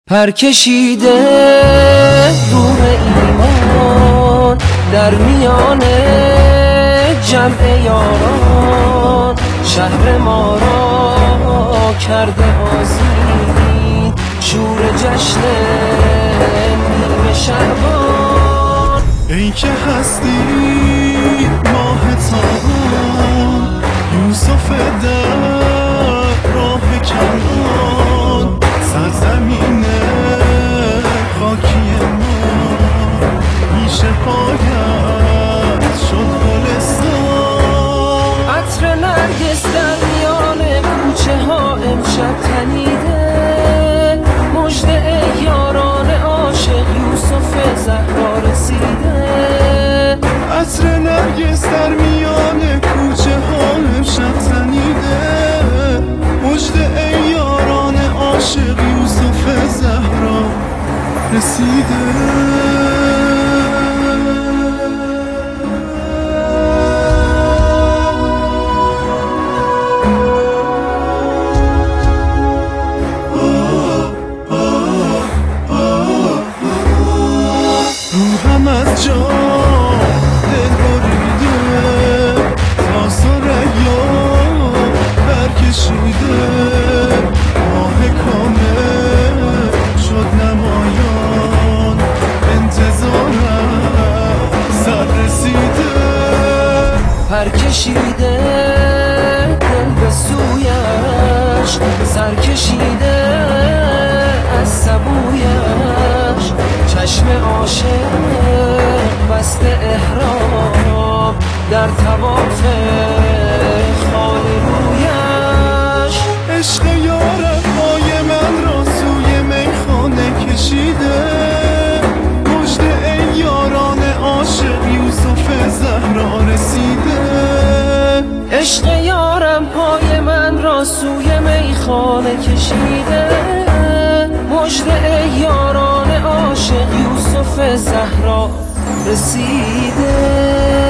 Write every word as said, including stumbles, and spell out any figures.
پر کشیده روح ایمان در میان جمع یاران، شهر ما را کرده آذین، شور جشن نیمه شعبان. ای که هستی ماه تابان، یوسف در راه کنعان، سرزمین خاکی ما پیش پایت شد گلستان. عطر نرگس در میان کوچه ها امشب تنیده، مژده یاران عاشق یوسف زهرا رسیده. عطر نرگس در میان کوچه ها امشب تنیده، مژده یاران عاشق یوسف زهرا رسیده. روحم از جا دل بریده، تا ثریا برکشیده، ماه کامل شد نمایان، انتظارم سر رسیده. پر کشیده دل به سویش، سر کشیده از سبویش، چشم عاشق بسته احرام در طواف خال رویش. عشق یارم پای من را سوی میخانه کشیده، مژده ای یاران عاشق یوسف زهرا رسیده. عشق یارم پای من را سوی میخانه کشیده، مژده یاران عاشق یوسف زهرا رسیده.